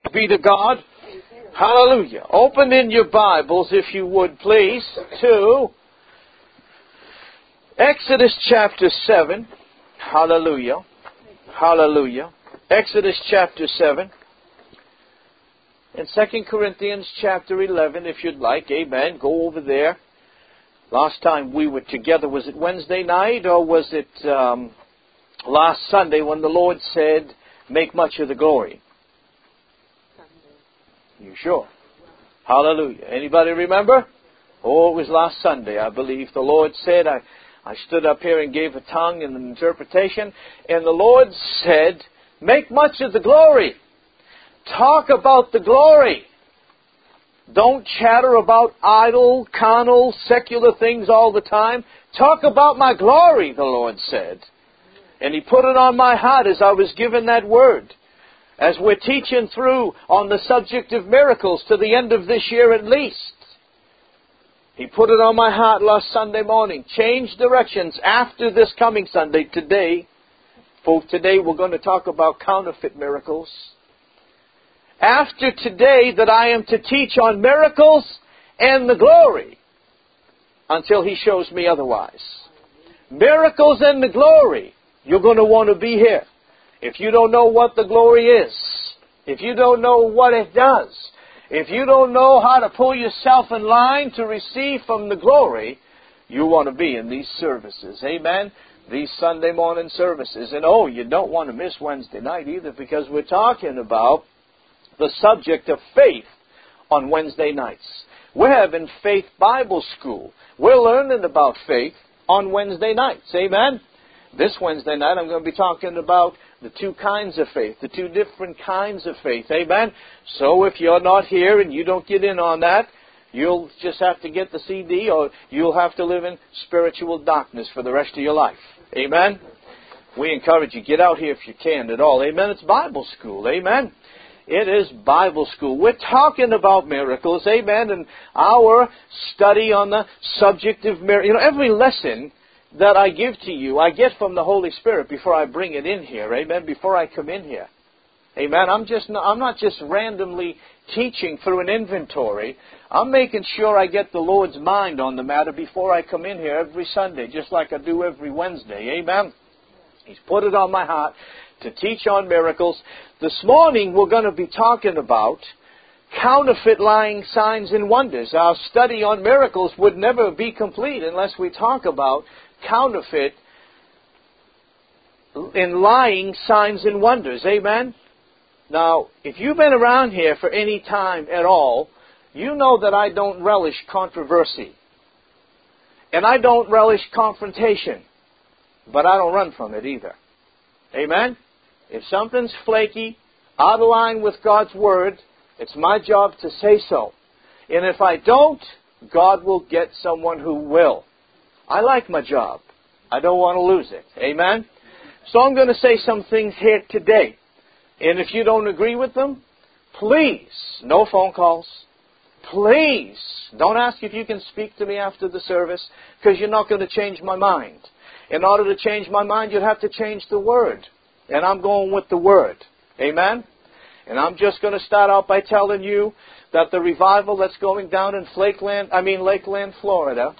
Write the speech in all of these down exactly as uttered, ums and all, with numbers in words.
Be to God. Hallelujah. Open in your Bibles, if you would, please, to Exodus chapter seven. Hallelujah. Hallelujah. Exodus chapter seven. And Second Corinthians chapter eleven, if you'd like. Amen. Go over there. Last time we were together, was it Wednesday night or was it um, last Sunday when the Lord said, make much of the glory? You sure? Hallelujah. Anybody remember? Oh, it was last Sunday, I believe. The Lord said, I, I stood up here and gave a tongue and an interpretation, and the Lord said, make much of the glory. Talk about the glory. Don't chatter about idle, carnal, secular things all the time. Talk about my glory, the Lord said. And He put it on my heart as I was given that word. As we're teaching through on the subject of miracles to the end of this year at least. He put it on my heart last Sunday morning. Change directions after this coming Sunday, today. For today we're going to talk about counterfeit miracles. After today that I am to teach on miracles and the glory. Until He shows me otherwise. Miracles and the glory. You're going to want to be here. If you don't know what the glory is, if you don't know what it does, if you don't know how to pull yourself in line to receive from the glory, you want to be in these services. Amen? These Sunday morning services. And oh, you don't want to miss Wednesday night either, because we're talking about the subject of faith on Wednesday nights. We're having Faith Bible School. We're learning about faith on Wednesday nights. Amen? This Wednesday night I'm going to be talking about the two kinds of faith, the two different kinds of faith. Amen? So if you're not here and you don't get in on that, you'll just have to get the C D, or you'll have to live in spiritual darkness for the rest of your life. Amen? We encourage you, get out here if you can at all. Amen? It's Bible school. Amen? It is Bible school. We're talking about miracles. Amen? And our study on the subject of miracles. You know, every lesson that I give to you, I get from the Holy Spirit before I bring it in here. Amen? Before I come in here. Amen? I'm just not, I'm not just randomly teaching through an inventory. I'm making sure I get the Lord's mind on the matter before I come in here every Sunday, just like I do every Wednesday. Amen? He's put it on my heart to teach on miracles. This morning we're going to be talking about counterfeit lying signs and wonders. Our study on miracles would never be complete unless we talk about counterfeit and lying signs and wonders. Amen? Now, if you've been around here for any time at all, you know that I don't relish controversy. And I don't relish confrontation. But I don't run from it either. Amen? If something's flaky, out of line with God's Word, it's my job to say so. And if I don't, God will get someone who will. I like my job. I don't want to lose it. Amen? So I'm going to say some things here today. And if you don't agree with them, please, no phone calls. Please, don't ask if you can speak to me after the service, because you're not going to change my mind. In order to change my mind, you'd have to change the Word. And I'm going with the Word. Amen? And I'm just going to start out by telling you that the revival that's going down in Flakeland, I mean Lakeland, Florida,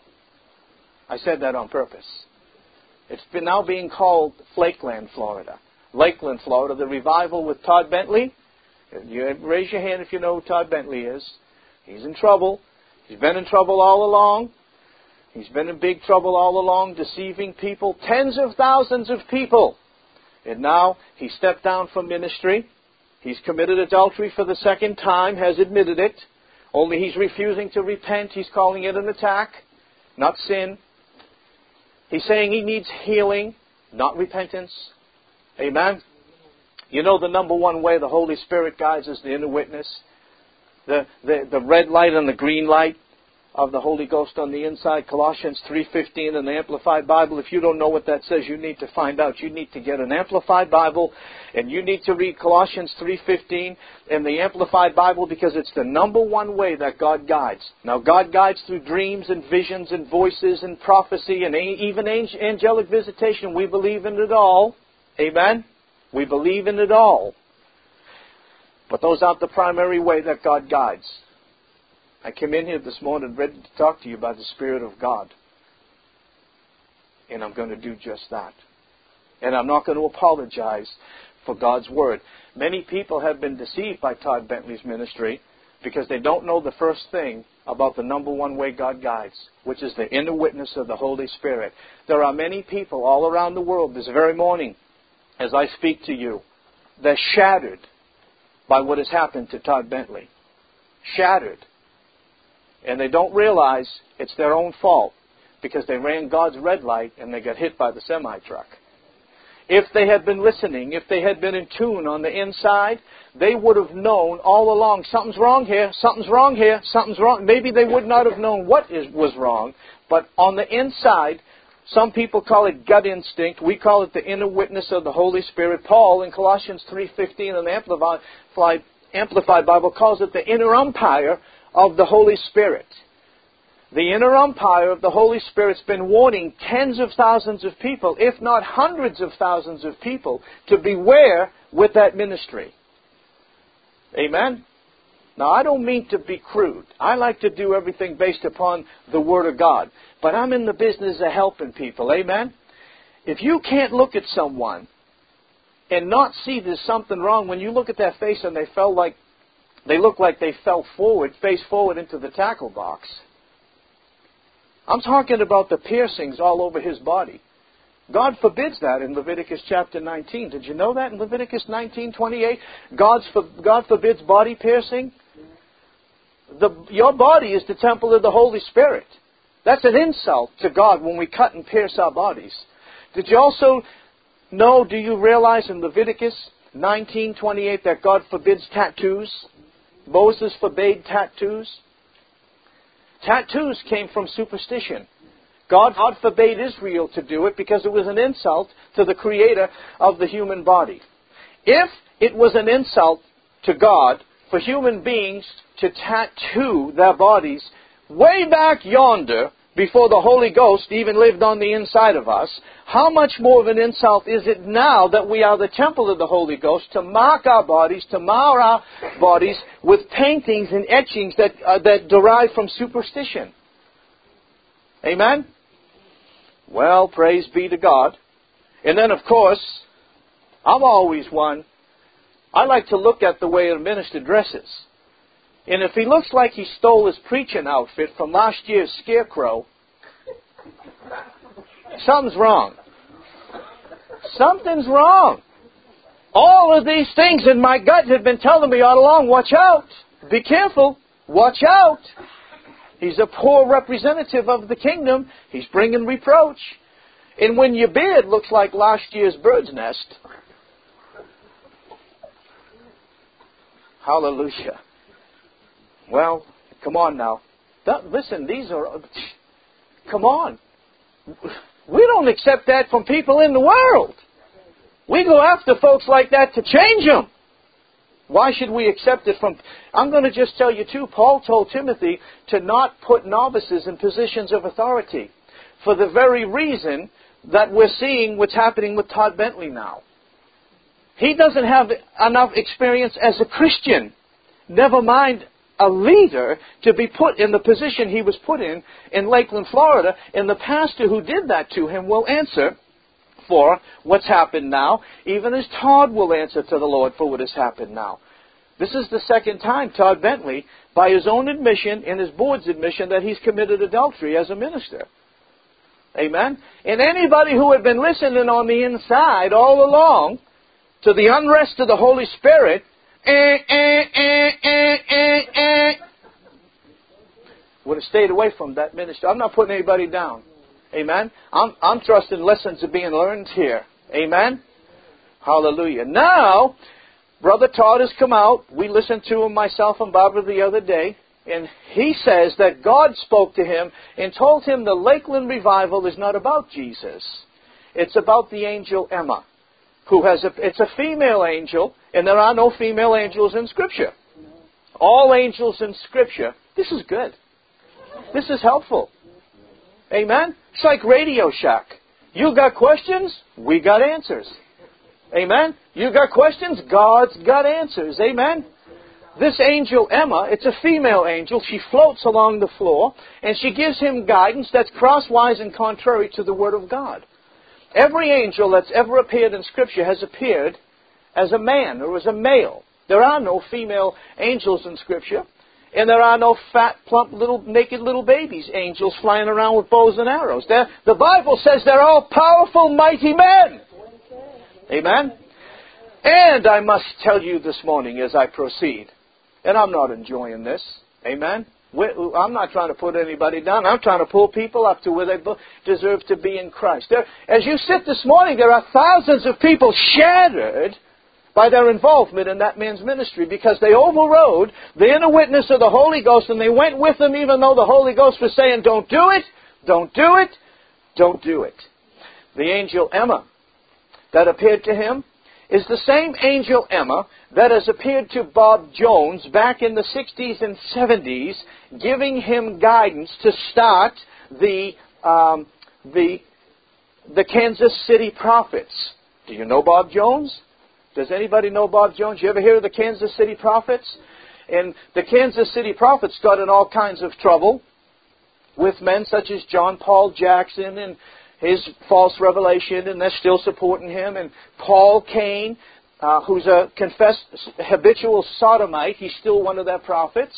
I said that on purpose. It's been now being called Flakeland, Florida. Lakeland, Florida, the revival with Todd Bentley. You raise your hand if you know who Todd Bentley is. He's in trouble. He's been in trouble all along. He's been in big trouble all along, deceiving people, tens of thousands of people. And now he stepped down from ministry. He's committed adultery for the second time, has admitted it. Only he's refusing to repent. He's calling it an attack, not sin. He's saying he needs healing, not repentance. Amen? You know the number one way the Holy Spirit guides is the inner witness. The, the, the red light and the green light of the Holy Ghost on the inside. Colossians three fifteen in the Amplified Bible. If you don't know what that says, you need to find out. You need to get an Amplified Bible, and you need to read Colossians three fifteen in the Amplified Bible, because it's the number one way that God guides. Now, God guides through dreams and visions and voices and prophecy and even angelic visitation. We believe in it all. Amen? We believe in it all. But those aren't the primary way that God guides. I came in here this morning ready to talk to you by the Spirit of God. And I'm going to do just that. And I'm not going to apologize for God's Word. Many people have been deceived by Todd Bentley's ministry because they don't know the first thing about the number one way God guides, which is the inner witness of the Holy Spirit. There are many people all around the world this very morning, as I speak to you, they're shattered by what has happened to Todd Bentley. Shattered. And they don't realize it's their own fault because they ran God's red light and they got hit by the semi-truck. If they had been listening, if they had been in tune on the inside, they would have known all along, something's wrong here, something's wrong here, something's wrong. Maybe they would not have known what is, was wrong, but on the inside, some people call it gut instinct. We call it the inner witness of the Holy Spirit. Paul in Colossians three fifteen in the Amplified, Amplified Bible calls it the inner umpire of the Holy Spirit. The inner umpire of the Holy Spirit's been warning tens of thousands of people, if not hundreds of thousands of people, to beware with that ministry. Amen? Now, I don't mean to be crude. I like to do everything based upon the Word of God. But I'm in the business of helping people. Amen? If you can't look at someone and not see there's something wrong, when you look at their face and they fell like, they look like they fell forward, face forward into the tackle box. I'm talking about the piercings all over his body. God forbids that in Leviticus chapter nineteen. Did you know that in Leviticus nineteen twenty-eight? God's for, God forbids body piercing. The, your body is the temple of the Holy Spirit. That's an insult to God when we cut and pierce our bodies. Did you also know, do you realize in Leviticus nineteen twenty-eight that God forbids tattoos? Moses forbade tattoos. Tattoos came from superstition. God, God forbade Israel to do it because it was an insult to the Creator of the human body. If it was an insult to God for human beings to tattoo their bodies way back yonder before the Holy Ghost even lived on the inside of us, how much more of an insult is it now that we are the temple of the Holy Ghost to mark our bodies, to mar our bodies with paintings and etchings that, uh, that derive from superstition? Amen? Well, praise be to God. And then, of course, I'm always one. I like to look at the way a minister dresses. And if he looks like he stole his preaching outfit from last year's Scarecrow, something's wrong. Something's wrong. All of these things in my gut have been telling me all along, watch out. Be careful. Watch out. He's a poor representative of the kingdom. He's bringing reproach. And when your beard looks like last year's bird's nest, hallelujah. Well, come on now. That, listen, these are... Come on. We don't accept that from people in the world. We go after folks like that to change them. Why should we accept it from... I'm going to just tell you too, Paul told Timothy to not put novices in positions of authority for the very reason that we're seeing what's happening with Todd Bentley now. He doesn't have enough experience as a Christian. Never mind a leader to be put in the position he was put in in Lakeland, Florida. And the pastor who did that to him will answer for what's happened now, even as Todd will answer to the Lord for what has happened now. This is the second time Todd Bentley, by his own admission and his board's admission, that he's committed adultery as a minister. Amen? And anybody who had been listening on the inside all along to the unrest of the Holy Spirit, eh, eh, eh, eh, eh, eh, would have stayed away from that ministry. I'm not putting anybody down. Amen? I'm, I'm trusting lessons are being learned here. Amen? Hallelujah. Now, Brother Todd has come out. We listened to him, myself and Barbara, the other day. And he says that God spoke to him and told him the Lakeland revival is not about Jesus. It's about the angel Emma, who has a, it's a female angel, and there are no female angels in Scripture. All angels in Scripture. This is good. This is helpful. Amen? It's like Radio Shack. You got questions? We got answers. Amen? You got questions? God's got answers. Amen? this angel Emma, it's a female angel. She floats along the floor, and she gives him guidance that's crosswise and contrary to the Word of God. Every angel that's ever appeared in Scripture has appeared as a man or as a male. There are no female angels in Scripture, and there are no fat, plump, little, naked little babies, angels flying around with bows and arrows. They're, the Bible says they're all powerful, mighty men. Amen? And I must tell you this morning as I proceed, and I'm not enjoying this. Amen? I'm not trying to put anybody down. I'm trying to pull people up to where they deserve to be in Christ. There, as you sit this morning, there are thousands of people shattered by their involvement in that man's ministry because they overrode the inner witness of the Holy Ghost and they went with him even though the Holy Ghost was saying, don't do it, don't do it, don't do it. The angel Emma that appeared to him is the same angel Emma that has appeared to Bob Jones back in the sixties and seventies, giving him guidance to start the um, the the Kansas City Prophets. Do you know Bob Jones? Does anybody know Bob Jones? You ever hear of the Kansas City Prophets? And the Kansas City Prophets got in all kinds of trouble with men such as John Paul Jackson and his false revelation, and they're still supporting him. And Paul Cain, uh, who's a confessed habitual sodomite, he's still one of their prophets.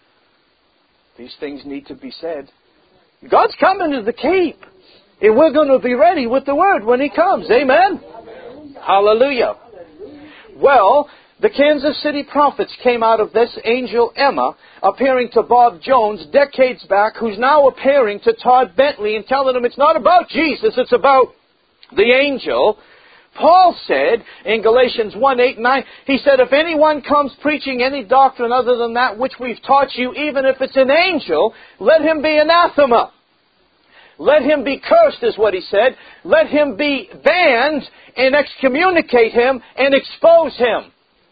These things need to be said. God's coming to the Cape, and we're going to be ready with the Word when He comes. Amen? Amen. Hallelujah. Well, the Kansas City Prophets came out of this angel Emma, appearing to Bob Jones decades back, who's now appearing to Todd Bentley and telling him it's not about Jesus, it's about the angel. Paul said in Galatians one, eight, nine, he said, if anyone comes preaching any doctrine other than that which we've taught you, even if it's an angel, let him be anathema. Let him be cursed, is what he said. Let him be banned and excommunicate him and expose him.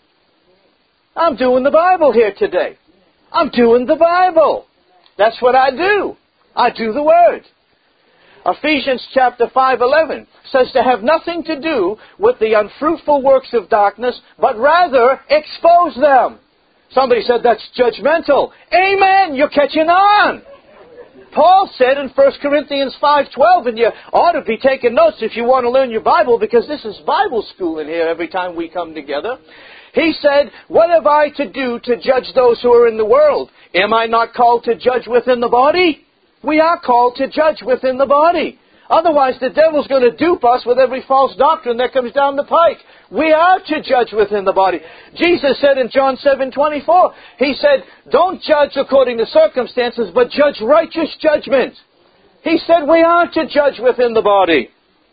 I'm doing the Bible here today. I'm doing the Bible. That's what I do. I do the Word. Ephesians chapter five, eleven says to have nothing to do with the unfruitful works of darkness, but rather expose them. Somebody said that's judgmental. Amen. You're catching on. Paul said in First Corinthians five twelve, and you ought to be taking notes if you want to learn your Bible, because this is Bible school in here every time we come together. He said, what have I to do to judge those who are in the world? Am I not called to judge within the body? We are called to judge within the body. Otherwise, the devil's going to dupe us with every false doctrine that comes down the pike. We are to judge within the body. Jesus said in John seven twenty-four, He said, don't judge according to circumstances, but judge righteous judgment. He said we are to judge within the body.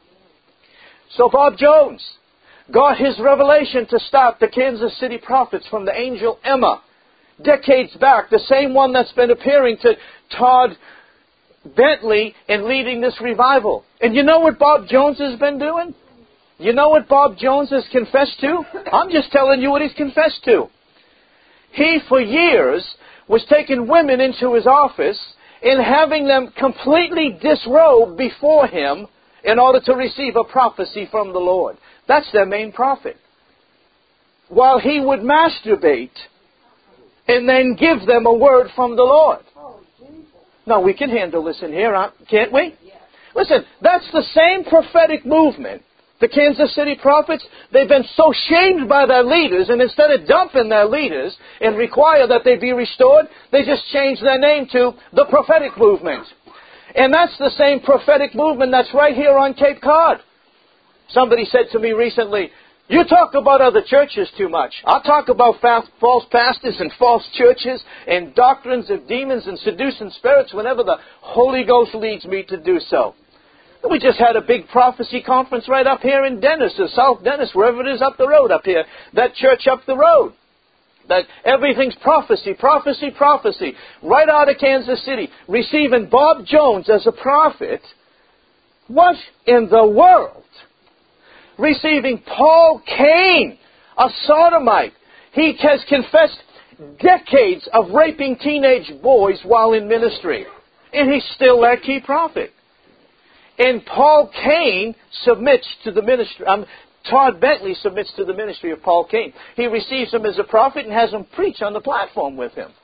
So Bob Jones got his revelation to start the Kansas City Prophets from the angel Emma decades back, the same one that's been appearing to Todd Bentley and leading this revival. And you know what Bob Jones has been doing? You know what Bob Jones has confessed to? I'm just telling you what he's confessed to. He, for years, was taking women into his office and having them completely disrobe before him in order to receive a prophecy from the Lord. That's their main prophet. While he would masturbate and then give them a word from the Lord. Now, we can handle this in here, can't we? Listen, that's the same prophetic movement. The Kansas City Prophets, they've been so shamed by their leaders, and instead of dumping their leaders and require that they be restored, they just changed their name to the prophetic movement. And that's the same prophetic movement that's right here on Cape Cod. Somebody said to me recently, you talk about other churches too much. I'll talk about false pastors and false churches and doctrines of demons and seducing spirits whenever the Holy Ghost leads me to do so. We just had a big prophecy conference right up here in Dennis, or South Dennis, wherever it is up the road up here. That church up the road. That everything's prophecy, prophecy, prophecy. Right out of Kansas City. Receiving Bob Jones as a prophet. What in the world? Receiving Paul Cain, a sodomite. He has confessed decades of raping teenage boys while in ministry. And he's still that key prophet. And Paul Cain submits to the ministry. Um, Todd Bentley submits to the ministry of Paul Cain. He receives him as a prophet and has him preach on the platform with him.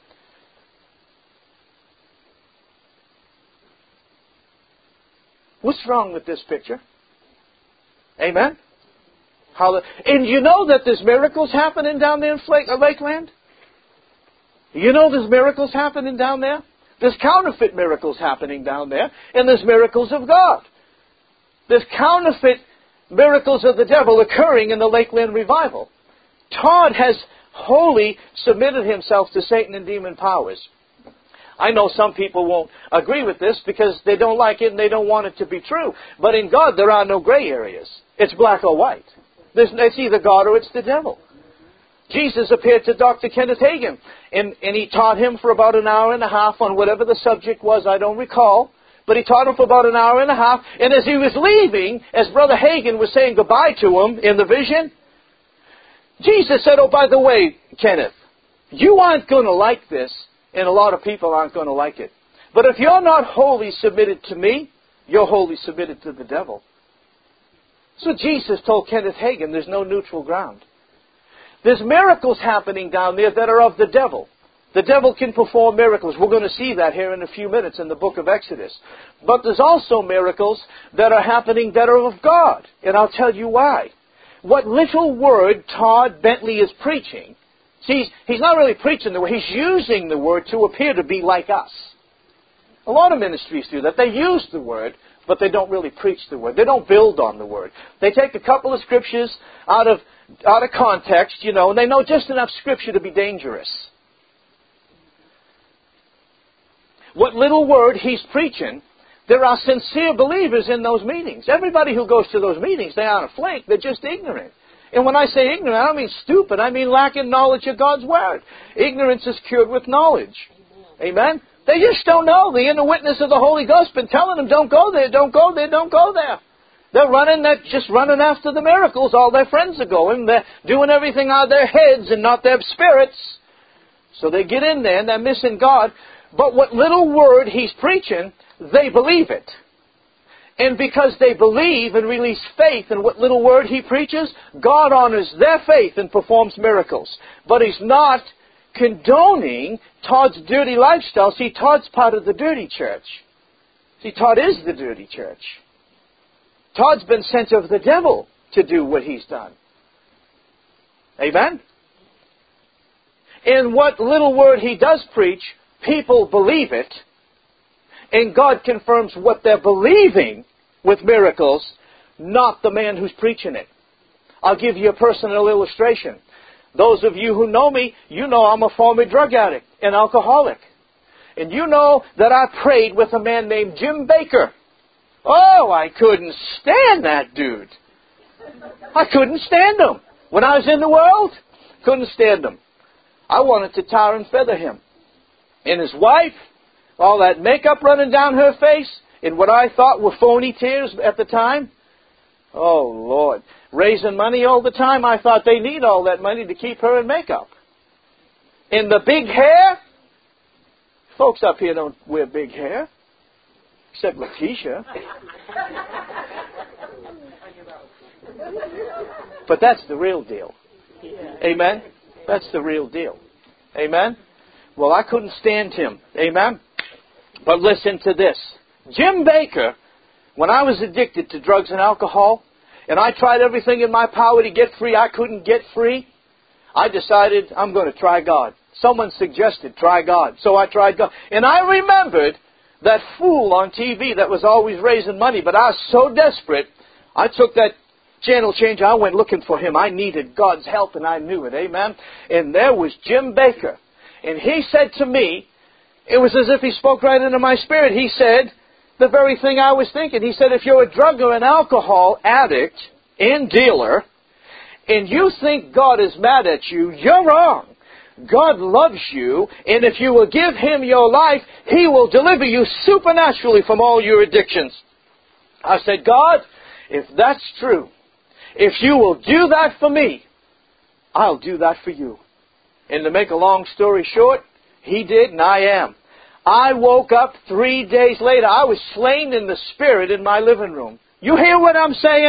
What's wrong with this picture? Amen? How, and you know that there's miracles happening down there in Lakeland? You know there's miracles happening down there? There's counterfeit miracles happening down there, and there's miracles of God. There's counterfeit miracles of the devil occurring in the Lakeland revival. Todd has wholly submitted himself to Satan and demon powers. I know some people won't agree with this because they don't like it and they don't want it to be true. But in God, there are no gray areas. It's black or white. There's, it's either God or it's the devil. Jesus appeared to Doctor Kenneth Hagin, and, and he taught him for about an hour and a half on whatever the subject was, I don't recall. But he taught him for about an hour and a half, and as he was leaving, as Brother Hagin was saying goodbye to him in the vision, Jesus said, oh, by the way, Kenneth, you aren't going to like this, and a lot of people aren't going to like it. But if you're not wholly submitted to me, you're wholly submitted to the devil. So Jesus told Kenneth Hagin there's no neutral ground. There's miracles happening down there that are of the devil. The devil can perform miracles. We're going to see that here in a few minutes in the book of Exodus. But there's also miracles that are happening that are of God. And I'll tell you why. What little word Todd Bentley is preaching, see, he's, he's not really preaching the word. He's using the word to appear to be like us. A lot of ministries do that. They use the word, but they don't really preach the word. They don't build on the word. They take a couple of scriptures out of out of context, you know, and they know just enough scripture to be dangerous. What little word he's preaching, there are sincere believers in those meetings. Everybody who goes to those meetings, they aren't a flake, they're just ignorant. And when I say ignorant, I don't mean stupid, I mean lacking knowledge of God's Word. Ignorance is cured with knowledge. Amen? They just don't know. The inner witness of the Holy Ghost been telling them, don't go there, don't go there, don't go there. They're running, they're just running after the miracles. All their friends are going. They're doing everything out of their heads and not their spirits. So they get in there and they're missing God. But what little word he's preaching, they believe it. And because they believe and release faith in what little word he preaches, God honors their faith and performs miracles. But he's not condoning Todd's dirty lifestyle. See, Todd's part of the dirty church. See, Todd is the dirty church. Todd's been sent of the devil to do what he's done. Amen? In what little word he does preach, people believe it, and God confirms what they're believing with miracles, not the man who's preaching it. I'll give you a personal illustration. Those of you who know me, you know I'm a former drug addict and alcoholic. And you know that I prayed with a man named Jim Baker. Oh, I couldn't stand that dude. I couldn't stand him. When I was in the world, couldn't stand him. I wanted to tar and feather him. And his wife, all that makeup running down her face, and what I thought were phony tears at the time. Oh, Lord. Raising money all the time, I thought they need all that money to keep her in makeup. And the big hair, folks up here don't wear big hair. Except Letitia. But that's the real deal. Amen? That's the real deal. Amen? Well, I couldn't stand him. Amen? But listen to this. Jim Baker, when I was addicted to drugs and alcohol, and I tried everything in my power to get free, I couldn't get free, I decided I'm going to try God. Someone suggested, try God. So I tried God. And I remembered that fool on T V that was always raising money, but I was so desperate, I took that channel change, I went looking for him. I needed God's help, and I knew it. Amen? And there was Jim Baker. And he said to me, it was as if he spoke right into my spirit. He said the very thing I was thinking. He said, if you're a drug or an alcohol addict and dealer, and you think God is mad at you, you're wrong. God loves you, and if you will give Him your life, He will deliver you supernaturally from all your addictions. I said, God, if that's true, if you will do that for me, I'll do that for you. And to make a long story short, He did, and I am. I woke up three days later. I was slain in the spirit in my living room. You hear what I'm saying?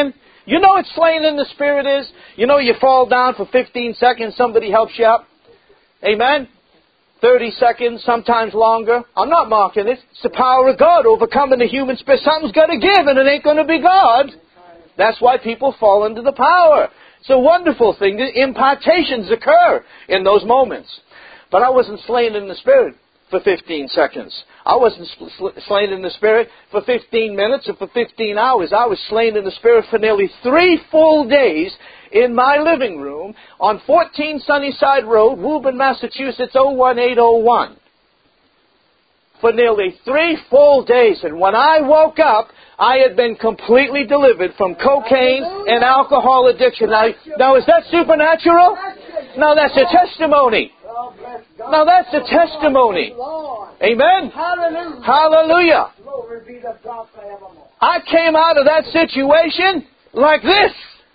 You know what slain in the Spirit is? You know you fall down for fifteen seconds, somebody helps you up. Amen? thirty seconds, sometimes longer. I'm not mocking it. It's the power of God overcoming the human spirit. Something's got to give, and it ain't going to be God. That's why people fall into the power. It's a wonderful thing. The impartations occur in those moments. But I wasn't slain in the Spirit for fifteen seconds. I wasn't slain in the Spirit for fifteen minutes or for fifteen hours. I was slain in the Spirit for nearly three full days in my living room on fourteen Sunnyside Road, Woburn, Massachusetts, oh one eight oh one. For nearly three full days. And when I woke up, I had been completely delivered from cocaine and alcohol addiction. Now, now is that supernatural? No, that's a testimony. Now that's a testimony. Amen? Hallelujah. Hallelujah. Glory be to God forevermore. I came out of that situation like this.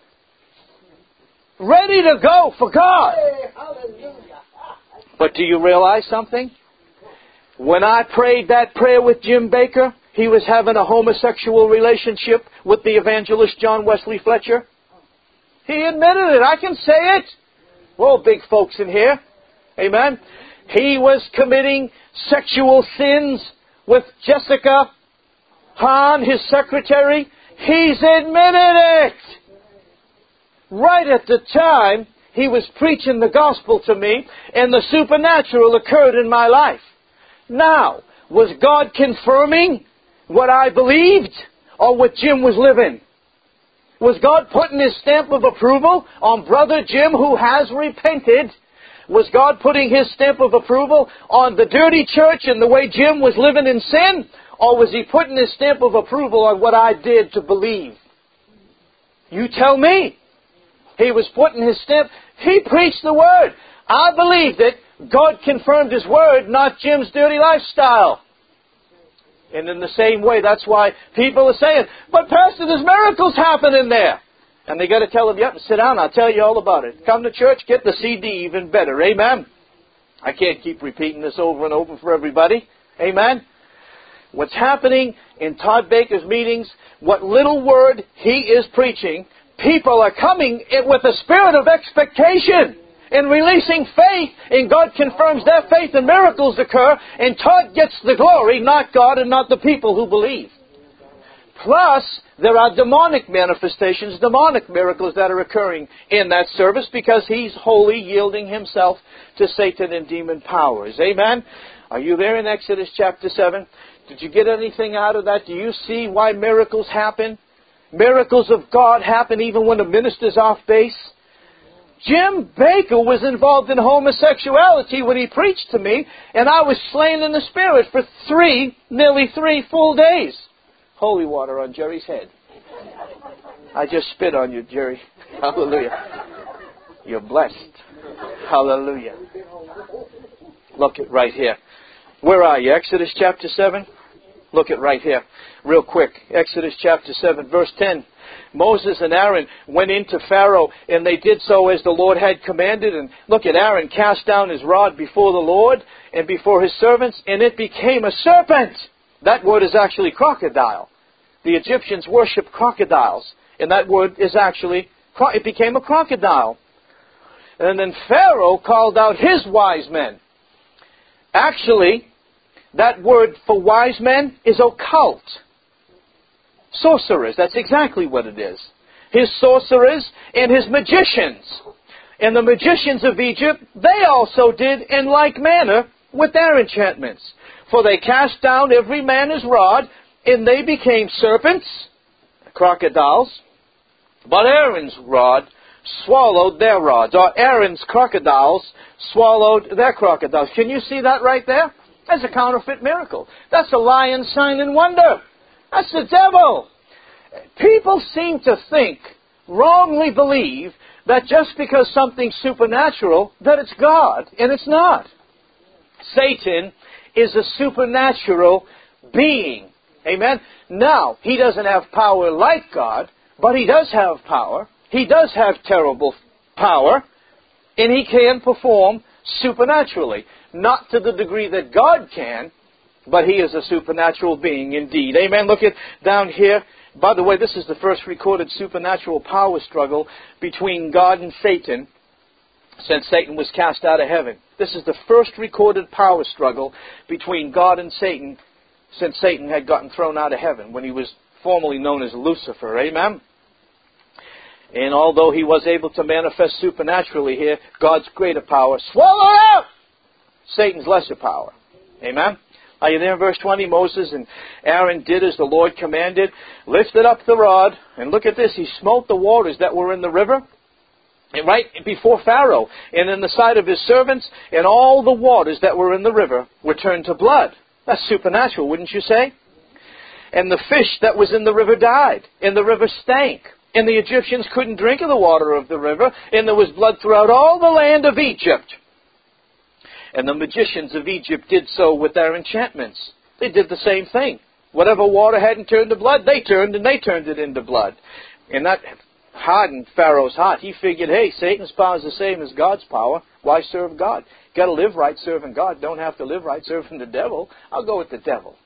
Ready to go for God. Hey, hallelujah. But do you realize something? When I prayed that prayer with Jim Baker, he was having a homosexual relationship with the evangelist John Wesley Fletcher. He admitted it. I can say it. We're all big folks in here. Amen. He was committing sexual sins with Jessica Hahn, his secretary. He's admitted it. Right at the time, he was preaching the gospel to me, and the supernatural occurred in my life. Now, was God confirming what I believed, or what Jim was living? Was God putting His stamp of approval on Brother Jim, who has repented? Was God putting His stamp of approval on the dirty church and the way Jim was living in sin? Or was He putting His stamp of approval on what I did to believe? You tell me. He was putting His stamp. He preached the Word. I believed it. God confirmed His Word, not Jim's dirty lifestyle. And in the same way, that's why people are saying, but Pastor, there's miracles happening there. And they got to tell them, yep, sit down, I'll tell you all about it. Come to church, get the C D even better. Amen? I can't keep repeating this over and over for everybody. Amen? What's happening in Todd Baker's meetings, what little word he is preaching, people are coming with a spirit of expectation and releasing faith, and God confirms their faith and miracles occur, and Todd gets the glory, not God and not the people who believe. Plus, there are demonic manifestations, demonic miracles that are occurring in that service because he's wholly yielding himself to Satan and demon powers. Amen? Are you there in Exodus chapter seven? Did you get anything out of that? Do you see why miracles happen? Miracles of God happen even when the minister's off base. Jim Baker was involved in homosexuality when he preached to me, and I was slain in the Spirit for three, nearly three full days. Holy water on Jerry's head. I just spit on you, Jerry. Hallelujah. You're blessed. Hallelujah. Look at right here. Where are you? Exodus chapter seven? Look at right here. Real quick. Exodus chapter seven, verse ten. Moses and Aaron went into Pharaoh, and they did so as the Lord had commanded. And look at Aaron cast down his rod before the Lord and before his servants, and it became a serpent. That word is actually crocodile. The Egyptians worshipped crocodiles, and that word is actually, it became a crocodile. And then Pharaoh called out his wise men. Actually, that word for wise men is occult. Sorcerers, that's exactly what it is. His sorcerers and his magicians. And the magicians of Egypt, they also did in like manner with their enchantments. For they cast down every man his rod, and they became serpents, crocodiles. But Aaron's rod swallowed their rods, or Aaron's crocodiles swallowed their crocodiles. Can you see that right there? That's a counterfeit miracle. That's a lying sign and wonder. That's the devil. People seem to think, wrongly believe, that just because something's supernatural, that it's God, and it's not. Satan is a supernatural being. Amen? Now, he doesn't have power like God, but he does have power. He does have terrible power, and he can perform supernaturally. Not to the degree that God can, but he is a supernatural being indeed. Amen? Look at down here By the way, this is the first recorded supernatural power struggle between God and Satan since Satan was cast out of heaven. This is the first recorded power struggle between God and Satan since Satan had gotten thrown out of heaven, when he was formerly known as Lucifer. Amen? And although he was able to manifest supernaturally here, God's greater power swallowed up Satan's lesser power. Amen? Are you there in verse twenty? Moses and Aaron did as the Lord commanded, lifted up the rod, and look at this, he smote the waters that were in the river, and right before Pharaoh, and in the sight of his servants, and all the waters that were in the river were turned to blood. That's supernatural, wouldn't you say? And the fish that was in the river died, and the river stank, and the Egyptians couldn't drink of the water of the river, and there was blood throughout all the land of Egypt. And the magicians of Egypt did so with their enchantments. They did the same thing. Whatever water hadn't turned to blood, they turned, and they turned it into blood. And that hardened Pharaoh's heart. He figured, hey, Satan's power is the same as God's power. Why serve God? You've got to live right serving God. Don't have to live right serving the devil. I'll go with the devil.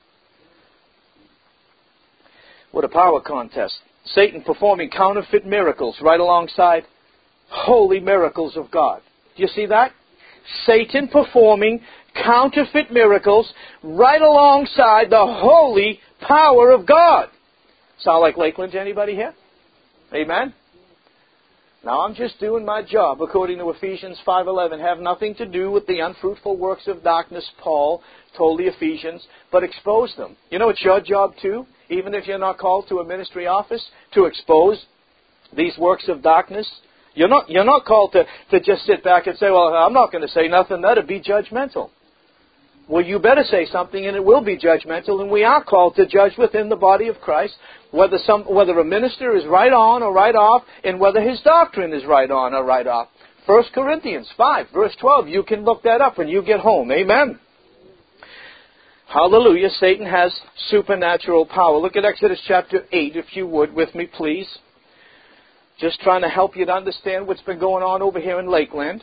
What a power contest. Satan performing counterfeit miracles right alongside holy miracles of God. Do you see that? Satan performing counterfeit miracles right alongside the holy power of God. Sound like Lakeland to anybody here? Amen? Now I'm just doing my job according to Ephesians five eleven. Have nothing to do with the unfruitful works of darkness, Paul told the Ephesians, but expose them. You know it's your job too, even if you're not called to a ministry office, to expose these works of darkness. You're not, you're not called to, to just sit back and say, well, I'm not going to say nothing. That'd be judgmental. Well, you better say something, and it will be judgmental, and we are called to judge within the body of Christ whether some whether a minister is right on or right off, and whether his doctrine is right on or right off. First Corinthians five, verse twelve, you can look that up when you get home. Amen. Hallelujah. Satan has supernatural power. Look at Exodus chapter eight, if you would, with me, please. Just trying to help you to understand what's been going on over here in Lakeland.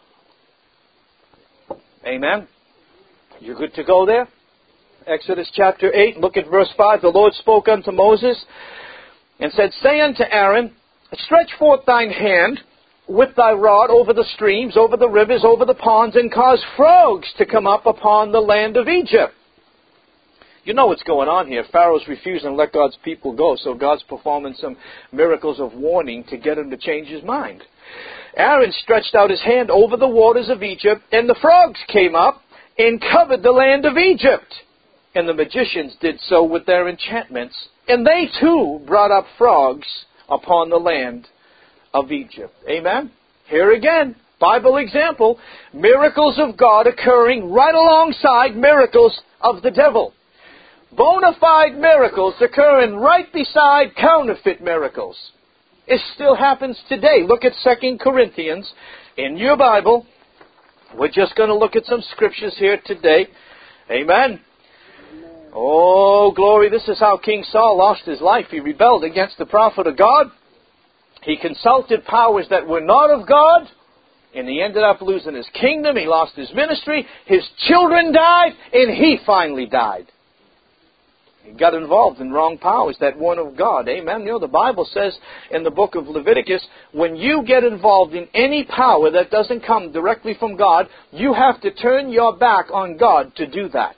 Amen. You're good to go there? Exodus chapter eight, look at verse five. The Lord spoke unto Moses and said, say unto Aaron, stretch forth thine hand with thy rod over the streams, over the rivers, over the ponds, and cause frogs to come up upon the land of Egypt. You know what's going on here. Pharaoh's refusing to let God's people go, so God's performing some miracles of warning to get him to change his mind. Aaron stretched out his hand over the waters of Egypt, and the frogs came up and covered the land of Egypt. And the magicians did so with their enchantments, and they too brought up frogs upon the land of Egypt. Amen? Here again, Bible example, miracles of God occurring right alongside miracles of the devil. Bona fide miracles occurring right beside counterfeit miracles. It still happens today. Look at Second Corinthians in your Bible. We're just going to look at some scriptures here today. Amen. Oh, glory. This is how King Saul lost his life. He rebelled against the prophet of God. He consulted powers that were not of God. And he ended up losing his kingdom. He lost his ministry. His children died. And he finally died. He got involved in wrong powers that weren't of God. Amen. You know, the Bible says in the book of Leviticus, when you get involved in any power that doesn't come directly from God, you have to turn your back on God to do that.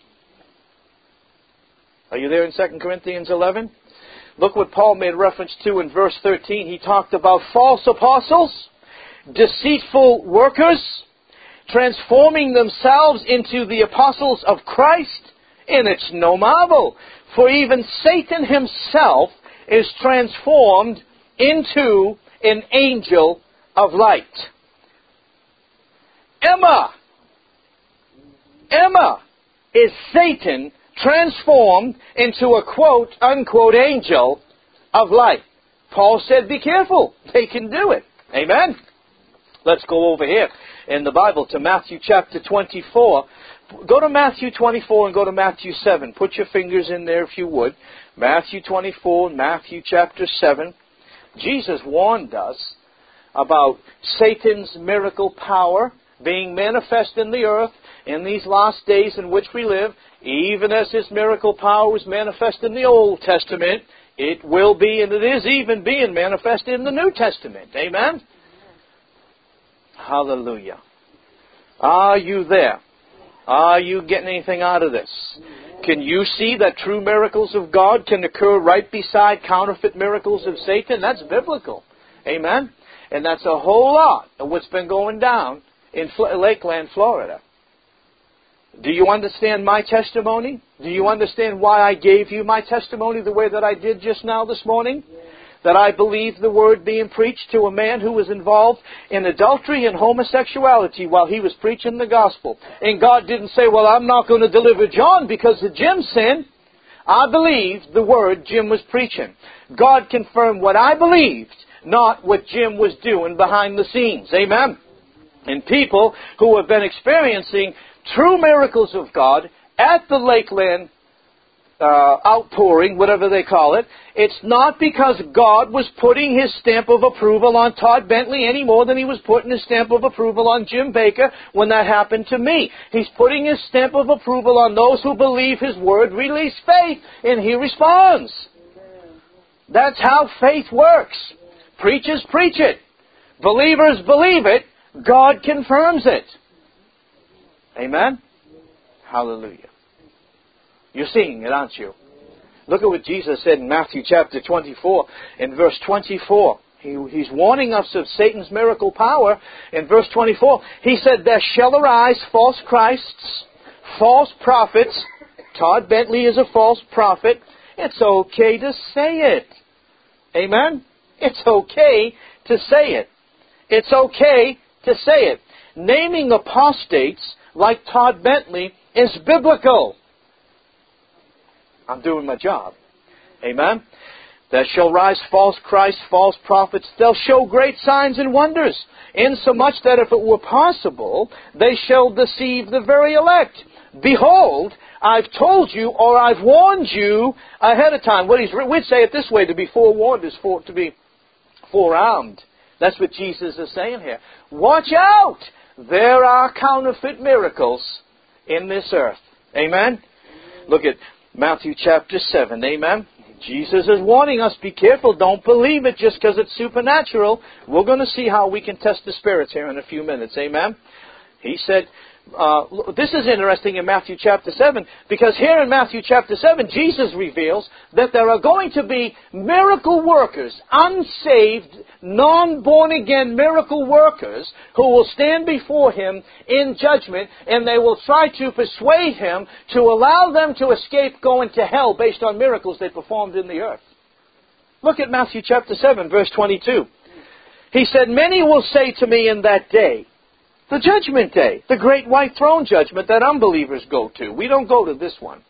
Are you there in Second Corinthians eleven? Look what Paul made reference to in verse thirteen. He talked about false apostles, deceitful workers, transforming themselves into the apostles of Christ. And it's no marvel, for even Satan himself is transformed into an angel of light. Emma, Emma is Satan transformed into a quote, unquote, angel of light. Paul said, be careful, they can do it. Amen? Let's go over here in the Bible to Matthew chapter twenty-four. Go to Matthew twenty-four and go to Matthew seven. Put your fingers in there if you would. Matthew twenty-four and Matthew chapter seven. Jesus warned us about Satan's miracle power being manifest in the earth in these last days in which we live, even as his miracle power was manifest in the Old Testament. It will be, and it is even being manifested in the New Testament. Amen? Hallelujah. Are you there? Are you getting anything out of this? Can you see that true miracles of God can occur right beside counterfeit miracles of Satan? That's biblical. Amen? And that's a whole lot of what's been going down in Lakeland, Florida. Do you understand my testimony? Do you understand why I gave you my testimony the way that I did just now this morning? That I believe the word being preached to a man who was involved in adultery and homosexuality while he was preaching the gospel. And God didn't say, well, I'm not going to deliver John because of Jim's sin. I believed the word Jim was preaching. God confirmed what I believed, not what Jim was doing behind the scenes. Amen? And people who have been experiencing true miracles of God at the Lakeland uh, outpouring, whatever they call it, it's not because God was putting His stamp of approval on Todd Bentley any more than He was putting His stamp of approval on Jim Baker when that happened to me. He's putting His stamp of approval on those who believe His word, release faith, and He responds. That's how faith works. Preachers preach it. Believers believe it. God confirms it. Amen? Hallelujah. You're seeing it, aren't you? Look at what Jesus said in Matthew chapter twenty-four, in verse twenty-four. He, he's warning us of Satan's miracle power. In verse twenty-four, He said, there shall arise false Christs, false prophets. Todd Bentley is a false prophet. It's okay to say it. Amen? It's okay to say it. It's okay to say it. Naming apostates like Todd Bentley is biblical. I'm doing my job. Amen? There shall rise false Christs, false prophets. They'll show great signs and wonders, insomuch that if it were possible, they shall deceive the very elect. Behold, I've told you, or I've warned you ahead of time. What he's, we'd say it this way, to be forewarned is for, to be forearmed. That's what Jesus is saying here. Watch out! There are counterfeit miracles in this earth. Amen? Look at Matthew chapter seven. Amen? Jesus is warning us, be careful. Don't believe it just because it's supernatural. We're going to see how we can test the spirits here in a few minutes. Amen? He said, uh, this is interesting in Matthew chapter seven, because here in Matthew chapter seven, Jesus reveals that there are going to be miracle workers, unsaved, non-born-again miracle workers, who will stand before Him in judgment, and they will try to persuade Him to allow them to escape going to hell based on miracles they performed in the earth. Look at Matthew chapter seven, verse twenty-two. He said, many will say to me in that day, the judgment day, the great white throne judgment that unbelievers go to. We don't go to this one.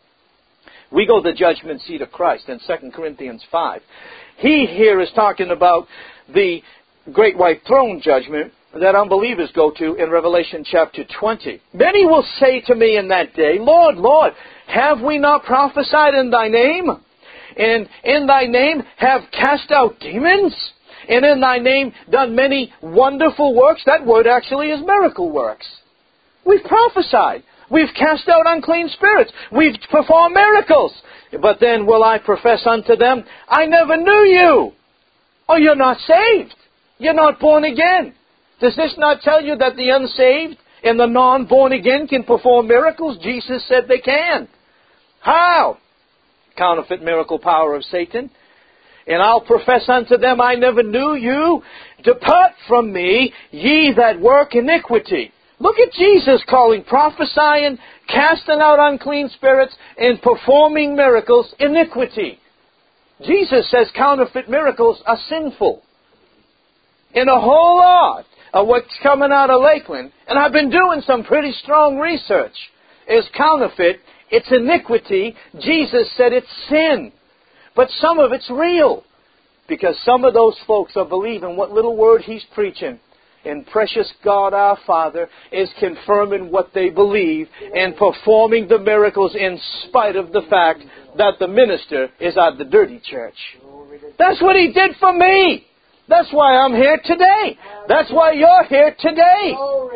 We go to the judgment seat of Christ in Second Corinthians five. He here is talking about the great white throne judgment that unbelievers go to in Revelation chapter twenty. Many will say to me in that day, Lord, Lord, have we not prophesied in Thy name? And in Thy name have cast out demons? And in Thy name done many wonderful works? That word actually is miracle works. We've prophesied. We've cast out unclean spirits. We've performed miracles. But then will I profess unto them, I never knew you. Oh, you're not saved. You're not born again. Does this not tell you that the unsaved and the non-born again can perform miracles? Jesus said they can. How? Counterfeit miracle power of Satan. And I'll profess unto them, I never knew you. Depart from me, ye that work iniquity. Look at Jesus calling prophesying, casting out unclean spirits, and performing miracles iniquity. Jesus says counterfeit miracles are sinful. And a whole lot of what's coming out of Lakeland, and I've been doing some pretty strong research, is counterfeit. It's iniquity. Jesus said it's sin. But some of it's real, because some of those folks are believing what little word He's preaching. And precious God our Father is confirming what they believe and performing the miracles in spite of the fact that the minister is at the dirty church. That's what He did for me. That's why I'm here today. That's why you're here today.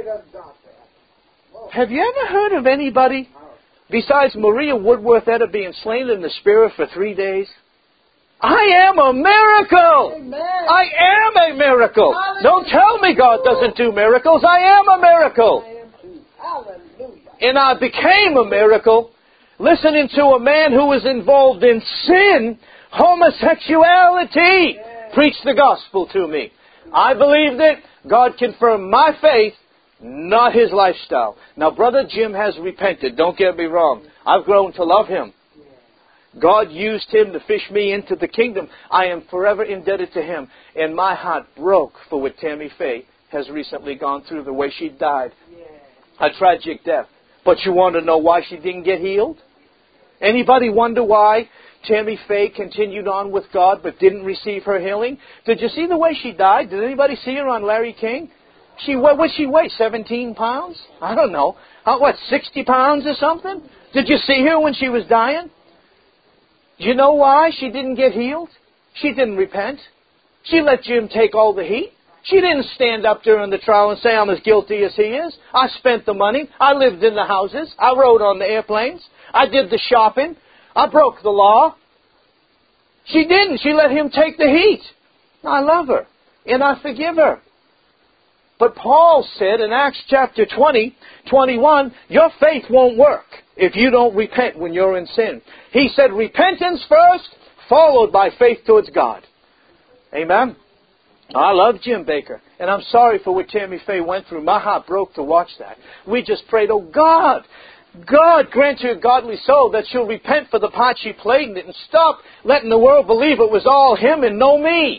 Have you ever heard of anybody besides Maria Woodworth Etta being slain in the Spirit for three days? I am a miracle. Amen. I am a miracle. Hallelujah. Don't tell me God doesn't do miracles. I am a miracle. I am too. Hallelujah. And I became a miracle listening to a man who was involved in sin, homosexuality, Yes. preach the gospel to me. I believed it. God confirmed my faith, not his lifestyle. Now, Brother Jim has repented. Don't get me wrong. I've grown to love him. God used him to fish me into the kingdom. I am forever indebted to him. And my heart broke for what Tammy Faye has recently gone through, the way she died. A tragic death. But you want to know why she didn't get healed? Anybody wonder why Tammy Faye continued on with God but didn't receive her healing? Did you see the way she died? Did anybody see her on Larry King? She, what would she weigh? seventeen pounds? I don't know. Uh, what, sixty pounds or something? Did you see her when she was dying? Do you know why she didn't get healed? She didn't repent. She let Jim take all the heat. She didn't stand up during the trial and say, I'm as guilty as he is. I spent the money. I lived in the houses. I rode on the airplanes. I did the shopping. I broke the law. She didn't. She let him take the heat. I love her. And I forgive her. But Paul said in Acts chapter twenty, twenty-one, your faith won't work if you don't repent when you're in sin. He said repentance first, followed by faith towards God. Amen. I love Jim Baker, and I'm sorry for what Tammy Faye went through. My heart broke to watch that. We just prayed, oh God, God grant her a godly soul that she'll repent for the part she played in it and stop letting the world believe it was all him and no me.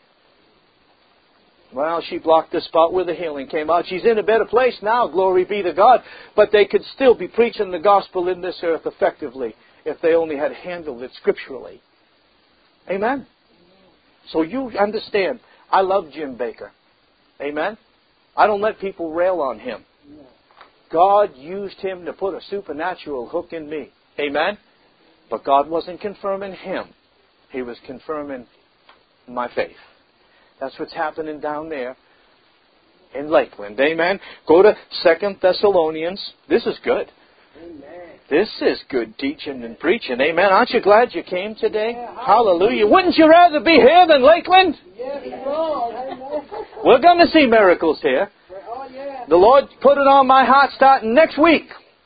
Well, she blocked the spot where the healing came out. She's in a better place now, glory be to God. But they could still be preaching the gospel in this earth effectively if they only had handled it scripturally. Amen? So you understand, I love Jim Baker. Amen? I don't let people rail on him. God used him to put a supernatural hook in me. Amen? But God wasn't confirming him. He was confirming my faith. That's what's happening down there in Lakeland. Amen? Go to Second Thessalonians. This is good. Amen. This is good teaching and preaching. Amen. Aren't you glad you came today? Yeah, hallelujah. Wouldn't you rather be here than Lakeland? Yes, Lord. Amen. We're going to see miracles here. Oh, yeah. The Lord put it on my heart starting next week.